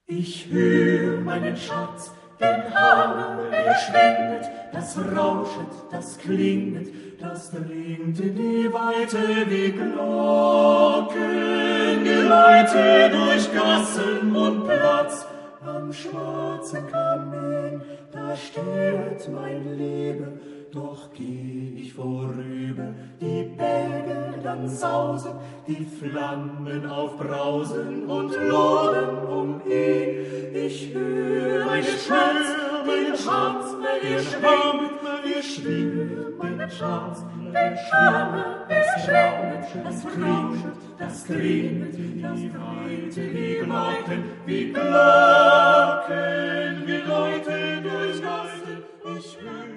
Ich höre meinen Schatz, den Hahn, der schwindet, das rauschet, das klinget, das dringt in die Weite wie Glocken, geläute durch Gassen und Platz. Am schwarzen Kamin, da steht mein Leben, doch geh ich vorüber, die Bälge dann sausen, die Flammen aufbrausen und loben um ihn. Ich höre meinen Schatz, den Schatz, der schwingt, meinen Schatz, der schwingt, das rauscht, das klingt, das Weite wie Glocken, wie Glocken, wie Leute durch Gassen. Ich höre